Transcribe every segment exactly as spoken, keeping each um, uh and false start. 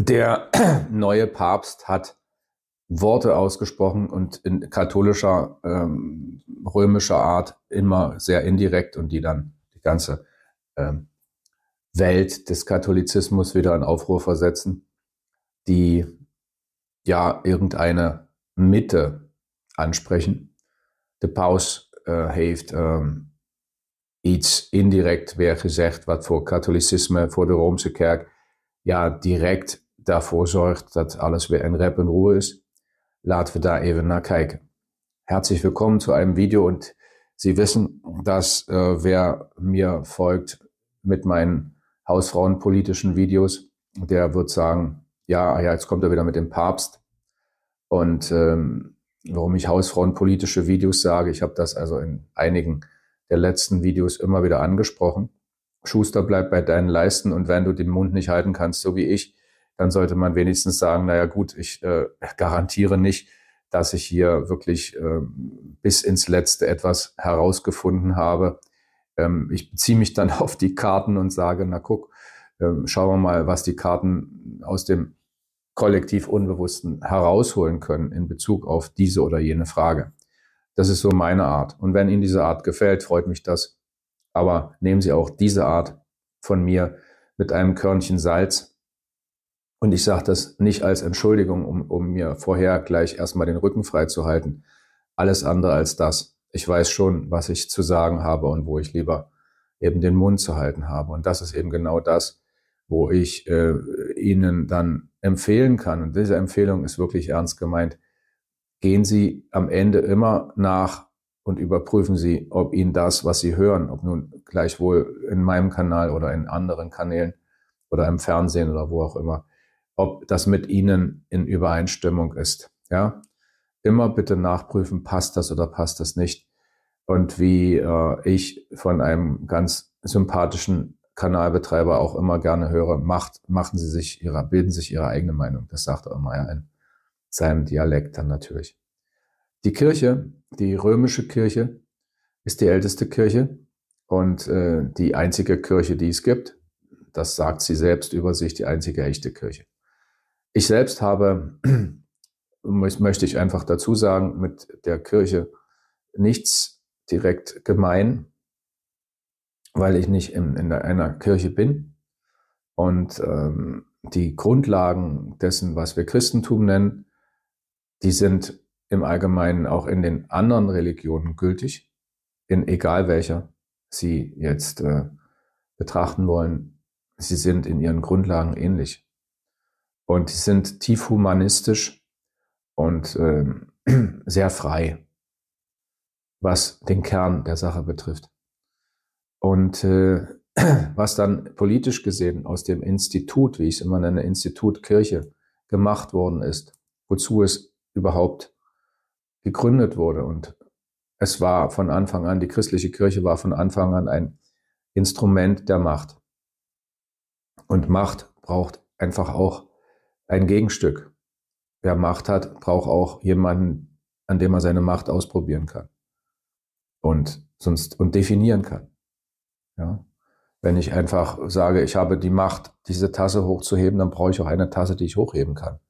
Der neue Papst hat Worte ausgesprochen und in katholischer, ähm, römischer Art immer sehr indirekt und die dann die ganze ähm, Welt des Katholizismus wieder in Aufruhr versetzen, die ja irgendeine Mitte ansprechen. De paus uh, heeft um, iets indirect weer gezegd wat voor katholicisme, voor de Roomse Kerk, ja direct daarvoor zorgt dat alles weer in Rep en Ruhe ist. Laten wir da eben nach kijken. Herzlich willkommen zu einem Video und Sie wissen, dass äh, wer mir folgt mit meinen hausfrauenpolitischen Videos, der wird sagen, ja, ja, jetzt kommt er wieder mit dem Papst. Und ähm, warum ich hausfrauenpolitische Videos sage, ich habe das also in einigen der letzten Videos immer wieder angesprochen. Schuster, bleib bei deinen Leisten und wenn du den Mund nicht halten kannst, so wie ich, dann sollte man wenigstens sagen, naja gut, ich äh, garantiere nicht, dass ich hier wirklich äh, bis ins Letzte etwas herausgefunden habe. Ähm, ich beziehe mich dann auf die Karten und sage, na guck, ähm, schauen wir mal, was die Karten aus dem kollektiv Unbewussten herausholen können in Bezug auf diese oder jene Frage. Das ist so meine Art. Und wenn Ihnen diese Art gefällt, freut mich das. Aber nehmen Sie auch diese Art von mir mit einem Körnchen Salz. Und ich sage das nicht als Entschuldigung, um, um mir vorher gleich erstmal den Rücken frei zu halten. Alles andere als das. Ich weiß schon, was ich zu sagen habe und wo ich lieber eben den Mund zu halten habe. Und das ist eben genau das, wo ich äh, Ihnen dann empfehlen kann. Und diese Empfehlung ist wirklich ernst gemeint. Gehen Sie am Ende immer nach und überprüfen Sie, ob Ihnen das, was Sie hören, ob nun gleichwohl in meinem Kanal oder in anderen Kanälen oder im Fernsehen oder wo auch immer, ob das mit Ihnen in Übereinstimmung ist. Ja, immer bitte nachprüfen, passt das oder passt das nicht. Und wie äh, ich von einem ganz sympathischen Kanalbetreiber auch immer gerne höre, macht, machen Sie sich ihre, bilden sich Ihre eigene Meinung. Das sagt er immer ja in seinem Dialekt dann natürlich. Die Kirche, die römische Kirche, ist die älteste Kirche und äh, die einzige Kirche, die es gibt. Das sagt sie selbst über sich, die einzige echte Kirche. Ich selbst habe, möchte ich einfach dazu sagen, mit der Kirche nichts direkt gemein, weil ich nicht in, in einer Kirche bin. Und ähm, die Grundlagen dessen, was wir Christentum nennen, die sind im Allgemeinen auch in den anderen Religionen gültig, in egal welcher Sie jetzt äh, betrachten wollen. Sie sind in ihren Grundlagen ähnlich. Und sie sind tief humanistisch und äh, sehr frei, was den Kern der Sache betrifft. Und äh, was dann politisch gesehen aus dem Institut, wie ich es immer nenne, Institut Kirche, gemacht worden ist, wozu es überhaupt gegründet wurde. Und es war von Anfang an, die christliche Kirche war von Anfang an ein Instrument der Macht. Und Macht braucht einfach auch ein Gegenstück. Wer Macht hat, braucht auch jemanden, an dem er seine Macht ausprobieren kann und sonst und definieren kann. Ja? Wenn ich einfach sage, ich habe die Macht, diese Tasse hochzuheben, dann brauche ich auch eine Tasse, die ich hochheben kann.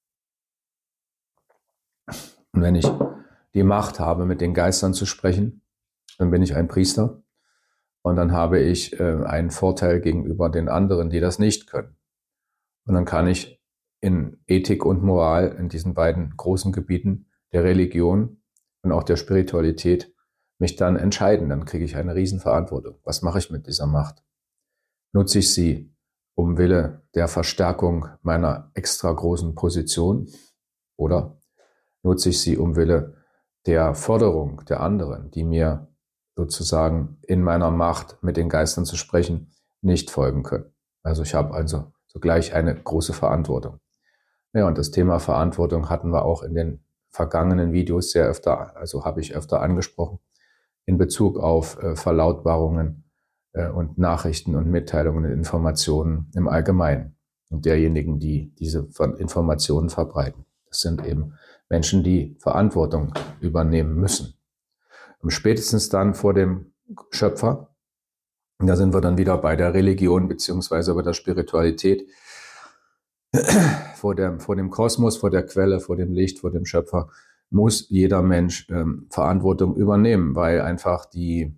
Und wenn ich die Macht habe, mit den Geistern zu sprechen, dann bin ich ein Priester und dann habe ich äh, einen Vorteil gegenüber den anderen, die das nicht können. Und dann kann ich in Ethik und Moral, in diesen beiden großen Gebieten der Religion und auch der Spiritualität, mich dann entscheiden. Dann kriege ich eine Riesenverantwortung. Was mache ich mit dieser Macht? Nutze ich sie um Wille der Verstärkung meiner extra großen Position oder nutze ich sie um Wille der Förderung der anderen, die mir sozusagen in meiner Macht mit den Geistern zu sprechen nicht folgen können? Also ich habe also sogleich eine große Verantwortung. Ja, und das Thema Verantwortung hatten wir auch in den vergangenen Videos sehr öfter, also habe ich öfter angesprochen, in Bezug auf äh, Verlautbarungen äh, und Nachrichten und Mitteilungen und Informationen im Allgemeinen und derjenigen, die diese Informationen verbreiten. Das sind eben Menschen, die Verantwortung übernehmen müssen. Und spätestens dann vor dem Schöpfer, da sind wir dann wieder bei der Religion beziehungsweise bei der Spiritualität, vor dem, vor dem Kosmos, vor der Quelle, vor dem Licht, vor dem Schöpfer, muss jeder Mensch ähm, Verantwortung übernehmen, weil einfach die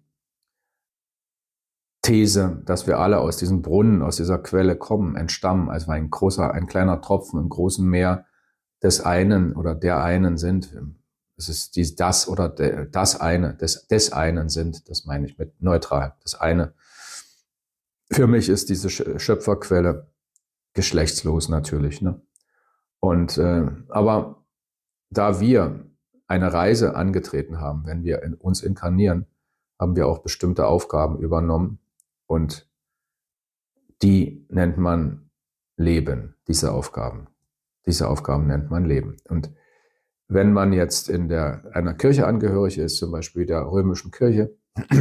These, dass wir alle aus diesem Brunnen, aus dieser Quelle kommen, entstammen, also ein großer, ein kleiner Tropfen im großen Meer des einen oder der einen sind. Es ist die, das oder de, das eine, des, des einen sind, das meine ich mit neutral, das eine. Für mich ist diese Schöpferquelle geschlechtslos natürlich, ne? Und äh, aber da wir eine Reise angetreten haben, wenn wir in uns inkarnieren, haben wir auch bestimmte Aufgaben übernommen und die nennt man Leben, diese Aufgaben. Diese Aufgaben nennt man Leben. Und wenn man jetzt in der, einer Kirche angehörig ist, zum Beispiel der römischen Kirche,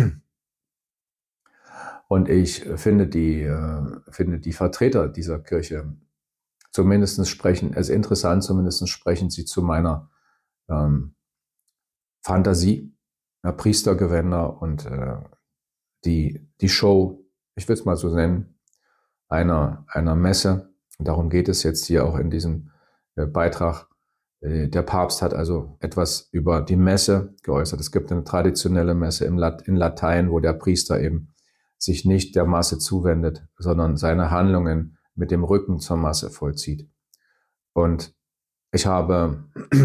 und ich finde die, äh, finde die Vertreter dieser Kirche zumindest sprechen, es ist interessant, zumindest sprechen sie zu meiner ähm, Fantasie, ja, Priestergewänder und äh, die, die Show, ich will es mal so nennen, einer, einer Messe. Und darum geht es jetzt hier auch in diesem äh, Beitrag. Äh, der Papst hat also etwas über die Messe geäußert. Es gibt eine traditionelle Messe im Lat in Latein, wo der Priester eben sich nicht der Masse zuwendet, sondern seine Handlungen mit dem Rücken zur Masse vollzieht. Und ich habe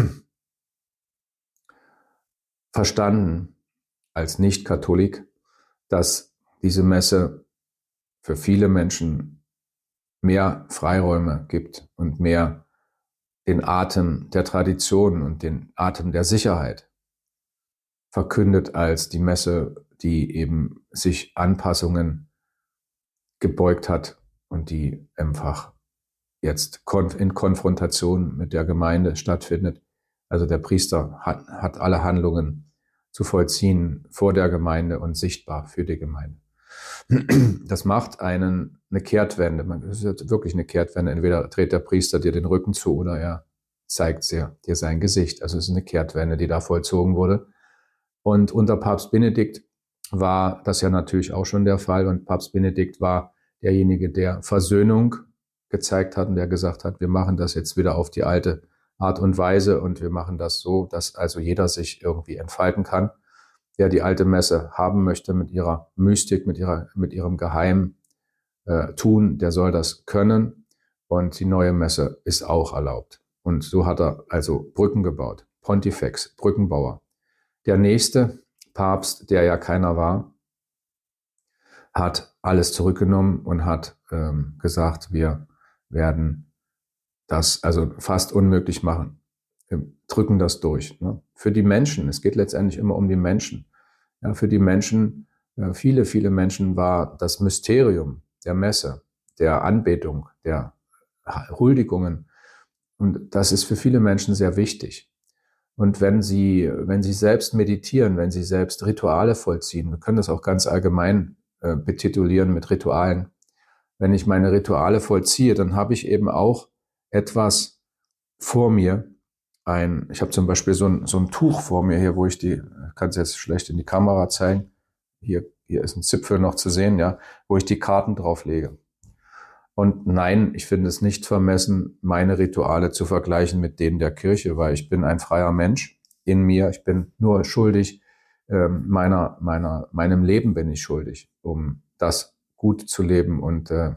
verstanden als Nicht-Katholik, dass diese Messe für viele Menschen mehr Freiräume gibt und mehr den Atem der Tradition und den Atem der Sicherheit verkündet als die Messe, die eben sich Anpassungen gebeugt hat und die einfach jetzt in Konfrontation mit der Gemeinde stattfindet. Also der Priester hat, hat alle Handlungen zu vollziehen vor der Gemeinde und sichtbar für die Gemeinde. Das macht einen eine Kehrtwende. Das ist wirklich eine Kehrtwende. Entweder dreht der Priester dir den Rücken zu oder er zeigt dir, dir sein Gesicht. Also es ist eine Kehrtwende, die da vollzogen wurde. Und unter Papst Benedikt war das ja natürlich auch schon der Fall. Und Papst Benedikt war derjenige, der Versöhnung gezeigt hat und der gesagt hat, wir machen das jetzt wieder auf die alte Art und Weise und wir machen das so, dass also jeder sich irgendwie entfalten kann. Der die alte Messe haben möchte mit ihrer Mystik, mit ihrer, mit ihrem Geheim äh, tun, der soll das können. Und die neue Messe ist auch erlaubt. Und so hat er also Brücken gebaut. Pontifex, Brückenbauer. Der nächste Papst, der ja keiner war, hat alles zurückgenommen und hat ähm, gesagt, wir werden das also fast unmöglich machen. Wir drücken das durch. Ne? Für die Menschen, es geht letztendlich immer um die Menschen. Ja, für die Menschen, äh, viele, viele Menschen war das Mysterium der Messe, der Anbetung, der Huldigungen. Und das ist für viele Menschen sehr wichtig. Und wenn sie, wenn sie selbst meditieren, wenn sie selbst Rituale vollziehen, wir können das auch ganz allgemein äh, betitulieren mit Ritualen. Wenn ich meine Rituale vollziehe, dann habe ich eben auch etwas vor mir. Ein, ich habe zum Beispiel so ein, so ein Tuch vor mir hier, wo ich die, kann es jetzt schlecht in die Kamera zeigen. Hier, hier ist ein Zipfel noch zu sehen, ja, wo ich die Karten drauf lege. Und nein, ich finde es nicht vermessen, meine Rituale zu vergleichen mit denen der Kirche, weil ich bin ein freier Mensch in mir. Ich bin nur schuldig, äh, meiner, meiner, meinem Leben bin ich schuldig, um das gut zu leben und äh,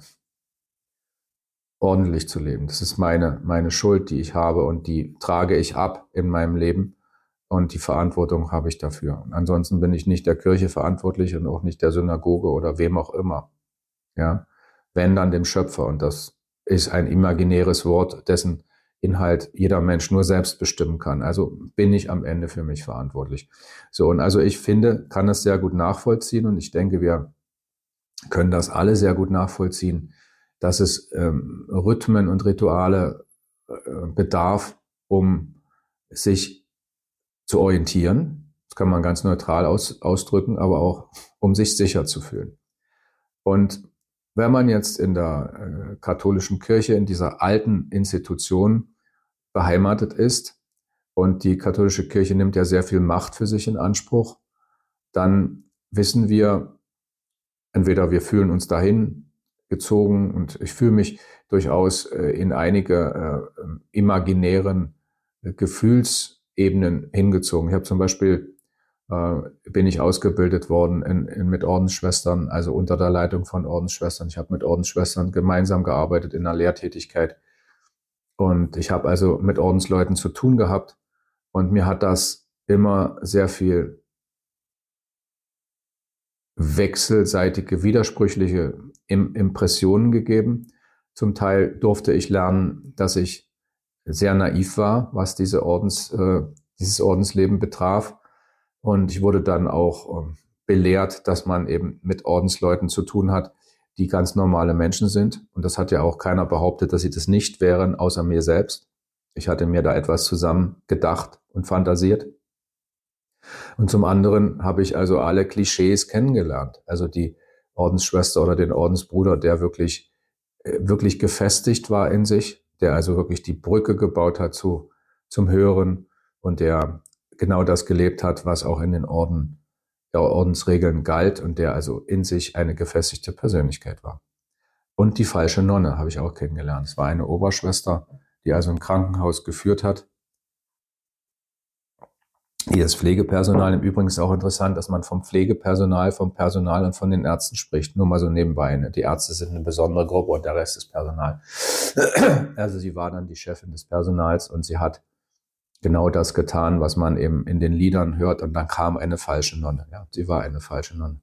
ordentlich zu leben. Das ist meine, meine Schuld, die ich habe und die trage ich ab in meinem Leben und die Verantwortung habe ich dafür. Und ansonsten bin ich nicht der Kirche verantwortlich und auch nicht der Synagoge oder wem auch immer. Ja, wenn dann dem Schöpfer. Und das ist ein imaginäres Wort, dessen Inhalt jeder Mensch nur selbst bestimmen kann. Also bin ich am Ende für mich verantwortlich. So, und also ich finde, kann es sehr gut nachvollziehen und ich denke, wir können das alle sehr gut nachvollziehen, dass es ähm, Rhythmen und Rituale äh, bedarf, um sich zu orientieren. Das kann man ganz neutral aus, ausdrücken, aber auch um sich sicher zu fühlen. Und wenn man jetzt in der äh, katholischen Kirche, in dieser alten Institution beheimatet ist und die katholische Kirche nimmt ja sehr viel Macht für sich in Anspruch, dann wissen wir, entweder wir fühlen uns dahin gezogen und ich fühle mich durchaus äh, in einige äh, imaginären äh, Gefühlsebenen hingezogen. Ich habe zum Beispiel, äh, bin ich ausgebildet worden in, in, mit Ordensschwestern, also unter der Leitung von Ordensschwestern. Ich habe mit Ordensschwestern gemeinsam gearbeitet in einer Lehrtätigkeit und ich habe also mit Ordensleuten zu tun gehabt und mir hat das immer sehr viel wechselseitige, widersprüchliche Impressionen gegeben. Zum Teil durfte ich lernen, dass ich sehr naiv war, was diese Ordens, äh, dieses Ordensleben betraf. Und ich wurde dann auch äh, belehrt, dass man eben mit Ordensleuten zu tun hat, die ganz normale Menschen sind. Und das hat ja auch keiner behauptet, dass sie das nicht wären, außer mir selbst. Ich hatte mir da etwas zusammen gedacht und fantasiert. Und zum anderen habe ich also alle Klischees kennengelernt. Also die Ordensschwester oder den Ordensbruder, der wirklich, wirklich gefestigt war in sich, der also wirklich die Brücke gebaut hat zu, zum Höheren und der genau das gelebt hat, was auch in den Orden, der Ordensregeln galt und der also in sich eine gefestigte Persönlichkeit war. Und die falsche Nonne habe ich auch kennengelernt. Es war eine Oberschwester, die also ein Krankenhaus geführt hat. Hier ist Pflegepersonal. Im Übrigen ist auch interessant, dass man vom Pflegepersonal, vom Personal und von den Ärzten spricht. Nur mal so nebenbei. Ne? Die Ärzte sind eine besondere Gruppe und der Rest ist Personal. Also sie war dann die Chefin des Personals und sie hat genau das getan, was man eben in den Liedern hört. Und dann kam eine falsche Nonne. Ja, sie war eine falsche Nonne.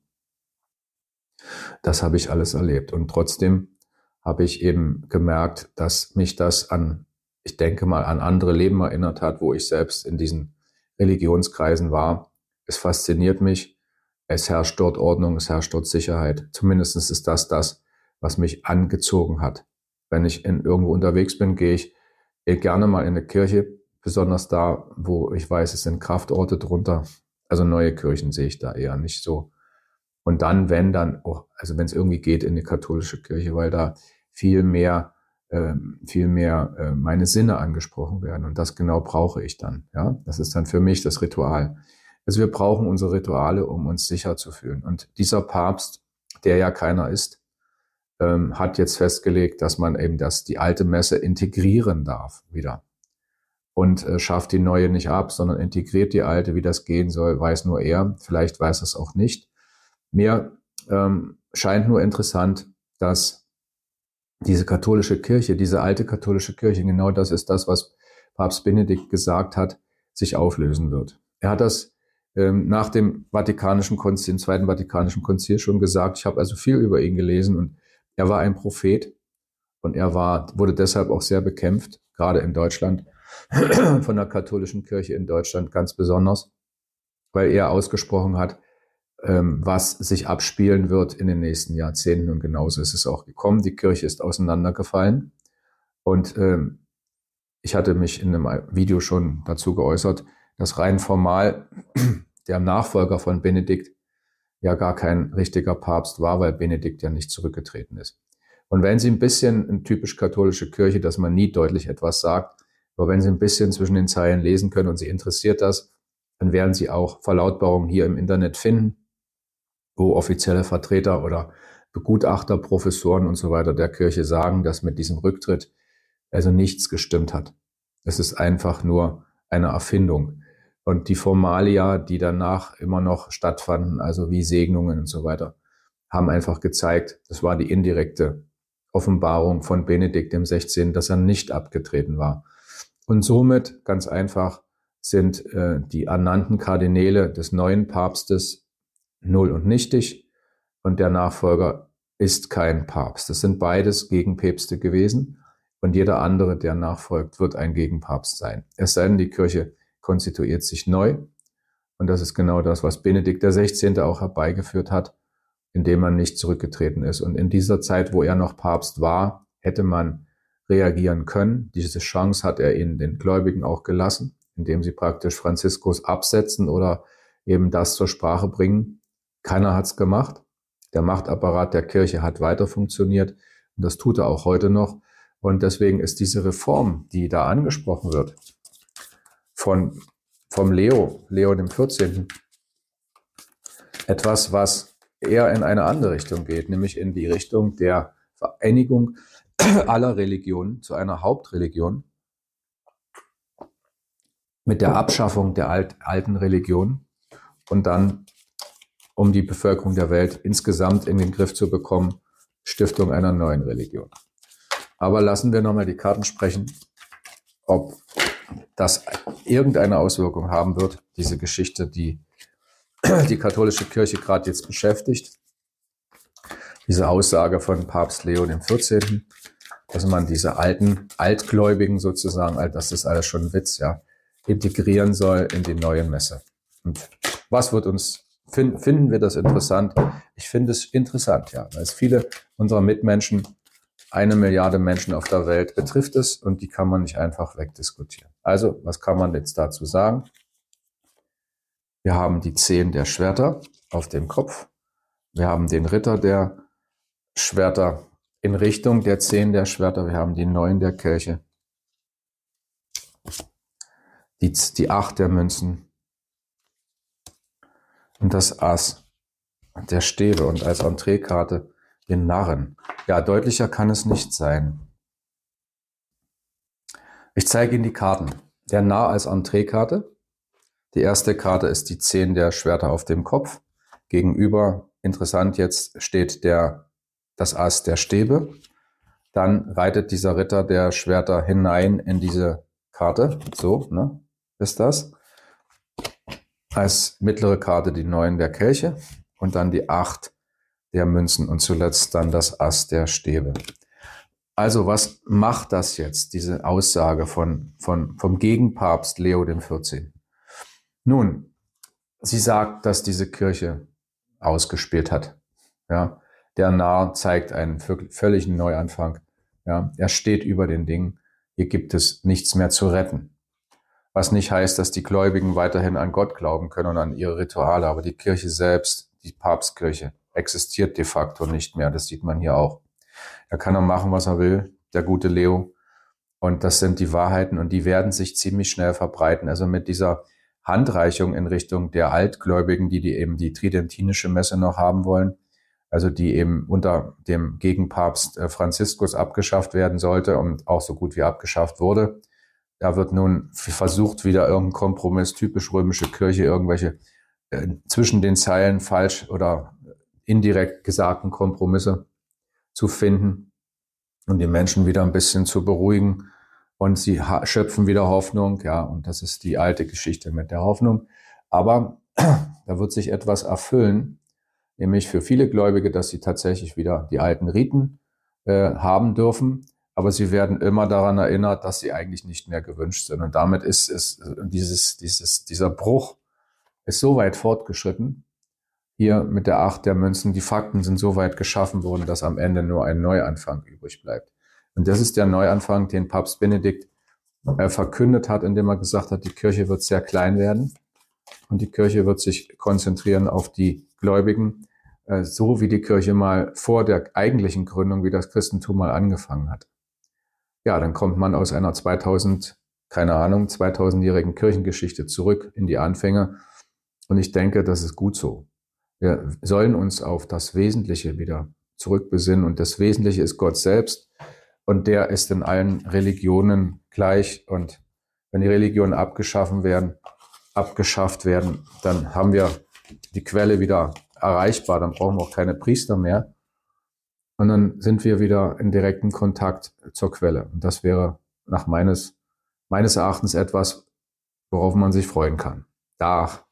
Das habe ich alles erlebt. Und trotzdem habe ich eben gemerkt, dass mich das an, ich denke mal, an andere Leben erinnert hat, wo ich selbst in diesen Religionskreisen war. Es fasziniert mich. Es herrscht dort Ordnung, es herrscht dort Sicherheit. Zumindest ist das das, was mich angezogen hat. Wenn ich in, irgendwo unterwegs bin, gehe ich gerne mal in eine Kirche, besonders da, wo ich weiß, es sind Kraftorte drunter. Also neue Kirchen sehe ich da eher nicht so. Und dann, wenn dann, oh, also wenn es irgendwie geht, in eine katholische Kirche, weil da viel mehr Ähm, viel mehr äh, meine Sinne angesprochen werden. Und das genau brauche ich dann. Ja, das ist dann für mich das Ritual. Also wir brauchen unsere Rituale, um uns sicher zu fühlen. Und dieser Papst, der ja keiner ist, ähm, hat jetzt festgelegt, dass man eben das, die alte Messe integrieren darf wieder. Und äh, schafft die neue nicht ab, sondern integriert die alte. Wie das gehen soll, weiß nur er. Vielleicht weiß es auch nicht. Mir ähm, scheint nur interessant, dass diese katholische Kirche, diese alte katholische Kirche, genau das ist das, was Papst Benedikt gesagt hat, sich auflösen wird. Er hat das ähm, nach dem Vatikanischen Konzil, dem Zweiten Vatikanischen Konzil schon gesagt. Ich habe also viel über ihn gelesen und er war ein Prophet und er war, wurde deshalb auch sehr bekämpft, gerade in Deutschland, von der katholischen Kirche in Deutschland ganz besonders, weil er ausgesprochen hat, was sich abspielen wird in den nächsten Jahrzehnten. Und genauso ist es auch gekommen. Die Kirche ist auseinandergefallen. Und ähm, ich hatte mich in einem Video schon dazu geäußert, dass rein formal der Nachfolger von Benedikt ja gar kein richtiger Papst war, weil Benedikt ja nicht zurückgetreten ist. Und wenn Sie ein bisschen, eine typisch katholische Kirche, dass man nie deutlich etwas sagt, aber wenn Sie ein bisschen zwischen den Zeilen lesen können und Sie interessiert das, dann werden Sie auch Verlautbarungen hier im Internet finden, wo offizielle Vertreter oder Begutachter, Professoren und so weiter der Kirche sagen, dass mit diesem Rücktritt also nichts gestimmt hat. Es ist einfach nur eine Erfindung. Und die Formalia, die danach immer noch stattfanden, also wie Segnungen und so weiter, haben einfach gezeigt, das war die indirekte Offenbarung von Benedikt dem Sechzehnten, dass er nicht abgetreten war. Und somit, ganz einfach, sind äh, die ernannten Kardinäle des neuen Papstes null und nichtig und der Nachfolger ist kein Papst. Das sind beides Gegenpäpste gewesen und jeder andere, der nachfolgt, wird ein Gegenpapst sein. Es sei denn, die Kirche konstituiert sich neu und das ist genau das, was Benedikt der Sechzehnte auch herbeigeführt hat, indem man nicht zurückgetreten ist. Und in dieser Zeit, wo er noch Papst war, hätte man reagieren können. Diese Chance hat er ihnen, den Gläubigen, auch gelassen, indem sie praktisch Franziskus absetzen oder eben das zur Sprache bringen. Keiner hat's gemacht. Der Machtapparat der Kirche hat weiter funktioniert und das tut er auch heute noch. Und deswegen ist diese Reform, die da angesprochen wird, von vom Leo, Leo dem vierzehnten, etwas, was eher in eine andere Richtung geht, nämlich in die Richtung der Vereinigung aller Religionen zu einer Hauptreligion mit der Abschaffung der alt, alten Religion und dann, um die Bevölkerung der Welt insgesamt in den Griff zu bekommen, Stiftung einer neuen Religion. Aber lassen wir nochmal die Karten sprechen, ob das irgendeine Auswirkung haben wird, diese Geschichte, die die katholische Kirche gerade jetzt beschäftigt. Diese Aussage von Papst Leo der vierzehnte, dass man diese alten Altgläubigen sozusagen, das ist alles schon ein Witz, ja, integrieren soll in die neue Messe. Und was wird uns, find, finden wir das interessant? Ich finde es interessant, ja, weil es viele unserer Mitmenschen, eine Milliarde Menschen auf der Welt betrifft es und die kann man nicht einfach wegdiskutieren. Also, was kann man jetzt dazu sagen? Wir haben die Zehn der Schwerter auf dem Kopf. Wir haben den Ritter der Schwerter in Richtung der Zehn der Schwerter. Wir haben die Neun der Kelche. Die, die Acht der Münzen. Und das Ass der Stäbe. Und als Entreekarte den Narren. Ja, deutlicher kann es nicht sein. Ich zeige Ihnen die Karten. Der Narr als Entreekarte. Die erste Karte ist die Zehn der Schwerter auf dem Kopf. Gegenüber, interessant jetzt, steht der, das Ass der Stäbe. Dann reitet dieser Ritter der Schwerter hinein in diese Karte. So, ne, ist das. Als mittlere Karte die Neun der Kelche und dann die Acht der Münzen und zuletzt dann das Ass der Stäbe. Also was macht das jetzt, diese Aussage von, von, vom Gegenpapst Leo der vierzehnte? Nun, sie sagt, dass diese Kirche ausgespielt hat. Ja, der Narr zeigt einen völligen Neuanfang. Ja, er steht über den Dingen. Hier gibt es nichts mehr zu retten. Was nicht heißt, dass die Gläubigen weiterhin an Gott glauben können und an ihre Rituale. Aber die Kirche selbst, die Papstkirche, existiert de facto nicht mehr. Das sieht man hier auch. Er kann auch machen, was er will, der gute Leo. Und das sind die Wahrheiten und die werden sich ziemlich schnell verbreiten. Also mit dieser Handreichung in Richtung der Altgläubigen, die, die eben die tridentinische Messe noch haben wollen, also die eben unter dem Gegenpapst Franziskus abgeschafft werden sollte und auch so gut wie abgeschafft wurde. Da wird nun versucht, wieder irgendein Kompromiss, typisch römische Kirche, irgendwelche äh, zwischen den Zeilen falsch oder indirekt gesagten Kompromisse zu finden und die Menschen wieder ein bisschen zu beruhigen. Und sie schöpfen wieder Hoffnung, ja, und das ist die alte Geschichte mit der Hoffnung. Aber da wird sich etwas erfüllen, nämlich für viele Gläubige, dass sie tatsächlich wieder die alten Riten äh, haben dürfen, aber sie werden immer daran erinnert, dass sie eigentlich nicht mehr gewünscht sind. Und damit ist es dieses, dieses, dieser Bruch ist so weit fortgeschritten. Hier mit der Acht der Münzen, die Fakten sind so weit geschaffen worden, dass am Ende nur ein Neuanfang übrig bleibt. Und das ist der Neuanfang, den Papst Benedikt äh, verkündet hat, indem er gesagt hat, die Kirche wird sehr klein werden und die Kirche wird sich konzentrieren auf die Gläubigen, äh, so wie die Kirche mal vor der eigentlichen Gründung, wie das Christentum mal angefangen hat. Ja, dann kommt man aus einer zweitausend, keine Ahnung, zweitausendjährigen Kirchengeschichte zurück in die Anfänge und ich denke, das ist gut so. Wir sollen uns auf das Wesentliche wieder zurückbesinnen und das Wesentliche ist Gott selbst. Und der ist in allen Religionen gleich. Und wenn die Religionen abgeschaffen werden, abgeschafft werden, dann haben wir die Quelle wieder erreichbar. Dann brauchen wir auch keine Priester mehr. Und dann sind wir wieder in direktem Kontakt zur Quelle. Und das wäre nach meines, meines Erachtens etwas, worauf man sich freuen kann. Da